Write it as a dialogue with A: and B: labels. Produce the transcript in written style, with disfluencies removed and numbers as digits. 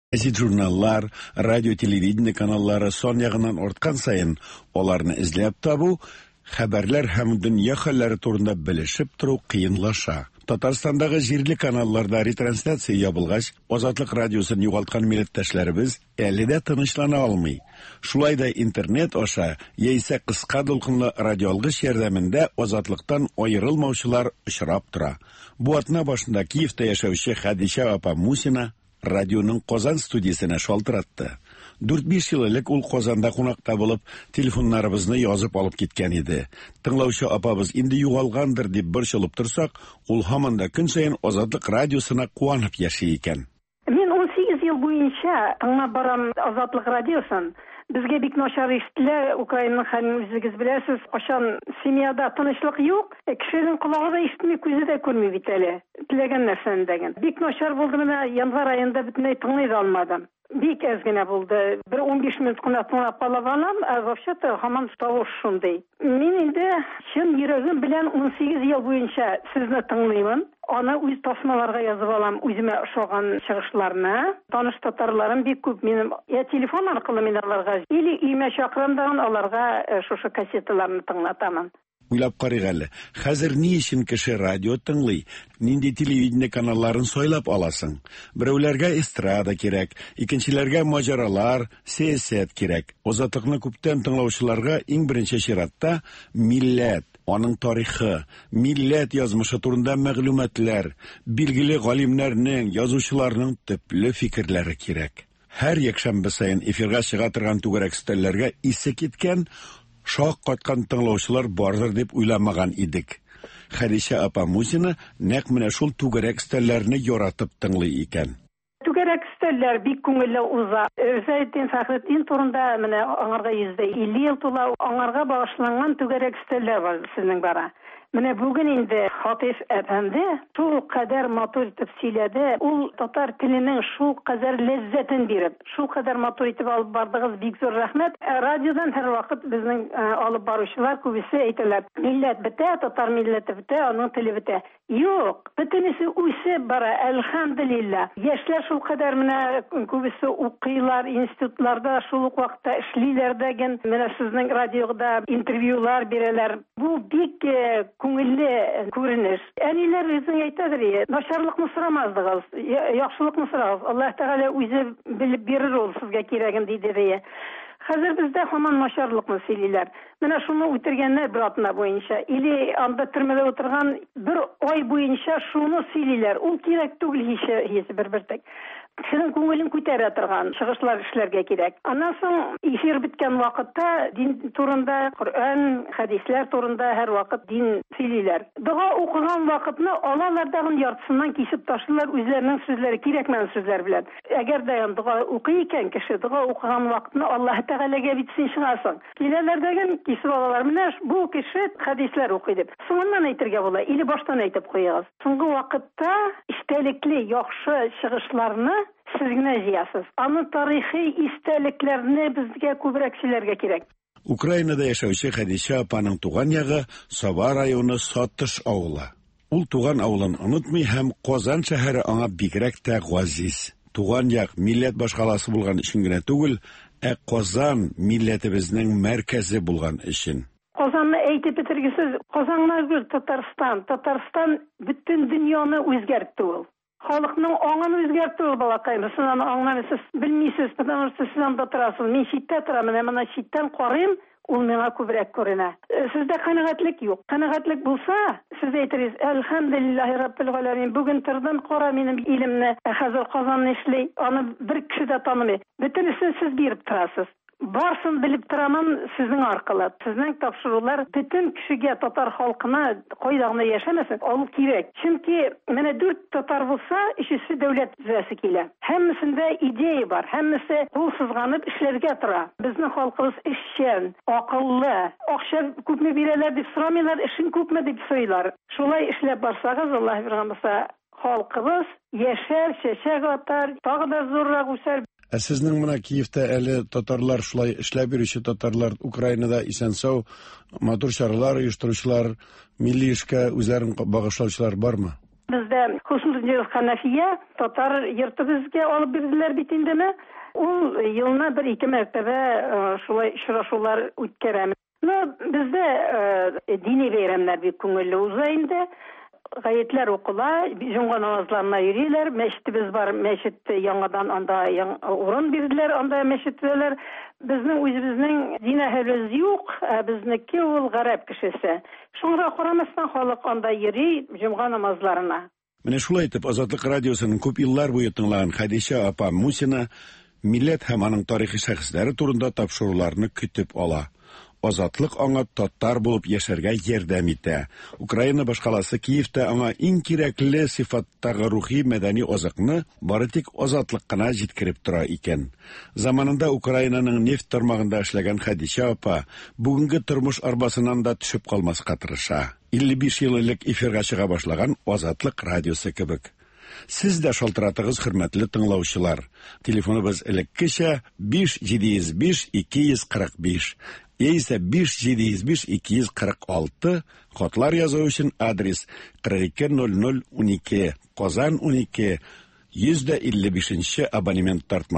A: Гәзит журналлар, радио, телевидение каналлары сон ягыннан арткан сайын, аларны эзләп табу, хәбәрләр һәм дөнья хәлләре турында белешеп тору кыенлаша. Татарстандагы җирле каналларда ретрансляция ябылгач, Азатлык радиосын югалткан милләттәшләребез әле дә тынычлана алмый. Шулай да интернет аша яисә кыска дулкынлы радиоалгыч ярдәмендә Азатлыктан аерылмаучылар очрап тора. Бу атна башында Киевта яшәүче Хәдичә апа Мусина радионың Казан студиясенә шалтыратты. 4-5 ел элек ул Казанда кунакта булып, телефоннарыбызны язып алып киткән иде. Тыңлаучы апабыз инде югалгандыр дип борчылып торсак, ул һаман да көн саен Азатлык радиосына куанып яши икән.
B: Мин 18 ел буенча тыңлап барам Азатлык радиосын. Безгә бик начар ишетелә, Украинаның хәлен үзегез беләсез, кашан семьяда тынычлык юк, кешенең колагы да ишетми, күзе дә күрми бит әле. Теләгән нәрсәне дәгән. Бик начар булды, менә январь аенда бөтенләй тыңлый да алмадым. Бик әз генә булды. 15 минут кына тыңлап алам, вообще-то һаман тавыш шундый. Мин инде чын йөрәгем белән 18 ел буенча сезне тыңлыймын. Аны үз тасмаларга язып алам, үземә ошаган чыгышларны. Таныш татарларым бик күп минем телефон аркылы мин аларга или өймә чакырымдан аларга шушы кассеталарны тыңлатамын.
A: Уйлап карыйк әле. Хәзер ни өчен кеше радио тыңлый? Нинди телевидение каналларын сойлап аласың? Берәүләргә эстрада кирәк, икенчеләргә маҗаралар, сәясәт кирәк. Азатлыкны күптән тыңлаучыларга иң беренче чиратта милләт, аның тарихы, милләт язмышы турында мәгълүматлар, билгеле галимнәрнең, язучыларның төпле фикерләре кирәк. Һәр якшәмбе саен эфирга чыга торган түгәрәк стәлләргә исе киткән шак каткан тыңлаучылар бардыр дип уйламаган идек. Хәдичә апа Мусина нәкъ менә шул түгәрәк стәлләрне яратып тыңлый икән.
B: Түгәрәк стәлләр бик күңелле уза. Зәйтин Фәхретдин турында менә аңарга 150 ел тула, аңарга багышланган түгәрәк стәлләр бар сезнең бара. Менә бүген инде Хатиф әфәнде шул кадәр матур итеп сөйләде, ул татар теленең шул кадәр ләззәтен биреп, шул кадәр матур итеп алып бардыгыз, бик зур рәхмәт. Радиодан һәр вакыт безнең алып баручылар күбесе әйтәләр, милләт бетә, татар милләте бетә, аның теле бетә. Юк, бөтенесе үсеп бара, әлхәмдүлилла. Яшьләр шул кадәр менә күбесе укыйлар, институтларда шул ук вакытта эшлиләр дигән, менә сезнең радиода интервьюлар бирәләр. Бу бик күңелле күренеш. Әниләр үзең әйтәдер, начарлыкны сорамаздыгыз, яхшылыкны сорагыз. Аллаһ Тәгалә үзе белеп бирер ул сезгә кирәген диде. Хәзер бездә һаман начарлыкны сөйлиләр. Менә шуны үтергәннәр бер атна буенча, или анда төрмәдә утырган бер ай буенча шуны сөйлиләр. Ул кирәк түгел һич бер-бер. Кешенең күңелен күтәрә торган чыгышлар эшләргә кирәк. Аннан соң эфир биткән вакытта дин турында, Коръән, хәдисләр турында һәр вакыт дин сөйлиләр. Дуга укыган вакытны алалар дагын яртысыннан кисеп ташлыйлар үзләренең сүзләре, кирәкмәгән сүзләр белән. Әгәр дә дуга укый икән кеше, дуга укыган вакытны Аллаһ Тәгаләгә битсен чыгасың. Киләләр дигән кисеп алалар. Менә бу кеше хәдисләр укый дип. Соңыннан әйтергә була, или баштан әйтеп куегыз. Соңгы вакытта истәлекле, яхшы чыгышларны siz генә җыясыз. Аны тарихи истәлекләрне безгә күбрәк сөйләргә кирәк.
A: Украинада яшәүче Хәдичә апаның туган ягы Саба районы Сатыш авылы. Ул туган авылын онытмый һәм Казан шәһәре аңа бигрәк тә газиз. Туган як милләт башкаласы булган өчен генә түгел, Казан милләтебезнең мәркәзе булган өчен.
B: Казанны әйтеп бетергесез, Казаннан гүр Татарстан бөтен дөньяны үзгәртте ул. Халыкның аңын үзгәртте ул балакай. Сез аны аңламыйсыз, белмисез, потому что сез анда торасыз. Мин читтә торам, менә читтән карыйм, ул миңа күбрәк күренә. Сездә канәгатьлек юк. Канәгатьлек булса, сез әйтерсез, әлхәмдүлиллаһи раббил галәмин. Бүген тордым, кара минем илемне, хәзер Казанны эшли, аны бер кеше дә танымый. Бөтенесен сез биреп торасыз. Барсын белеп торамын сезнең аркылы. Сезнең тапшырулар бөтен кешегә, татар халкына кайда гына яшәмәсен, алу кирәк. Чөнки менә 4 татар булса, өчесе дәүләт төзәсе килә. Һәммәсендә идея бар, һәммәсе кул сызганып эшләргә тора. Безнең халкыбыз эшчән, акыллы, акча күпме бирәләр дип сорамыйлар, эшен күпме дип сорыйлар. Шулай эшләп барсагыз, Аллаһ биргәнсә, халкыбыз яшәр, чәчәк атар, тагы да зуррак үсәр.
A: Сезнең менә Киевта әле татарлар шулай эшләп бирүче татарлар, Украинада исән-сау матур чаралар оештыручылар, милли эшкә үзләрен багышлаучылар бармы?
B: Бездә Хуснуллин Ханафия татар йорты безгә алып бирделәр бит инде. Ул елына 1-2 мәртәбә шулай очрашулар үткәрәм. Бездә дини бәйрәмнәр бик күңелле уза инде. Гаетләр укыла, җомга намазларына йөриләр. Мәчетебез бар, мәчет яңадан анда урын бирделәр, анда мәчетләр. Безнең үзебезнең дин әһелебез юк, безнеке ул гарәп кешесе. Шуңа карамастан халык анда йөри җомга намазларына.
A: Менә шулай итеп, Азатлык радиосын күп еллар буе тыңлаган Хәдичә апа Мусина милләт һәм аның тарихи шәхесләре турында тапшыруларны көтеп ала. Азатлык аңа татар булып яшәргә ярдәм итә. Украина башкаласы Киевта аңа иң кирәкле сыйфаттагы рухи мәдәни азыкны бары тик азатлык кына җиткереп тора икән. Заманында Украинаның нефть тармагында эшләгән Хәдичә апа бүгенге тормыш арбасыннан да төшеп калмаска тырыша. 55 ел элек эфирга чыга башлаган Азатлык радиосы кебек. Сез дә шалтыратыгыз, хөрмәтле тыңлаучылар. Телефоныбыз элеккечә 5705-245. Яисә 5705-246, хатлар язу өчен адрес 420012, Казан 12, 155 абонемент тартма.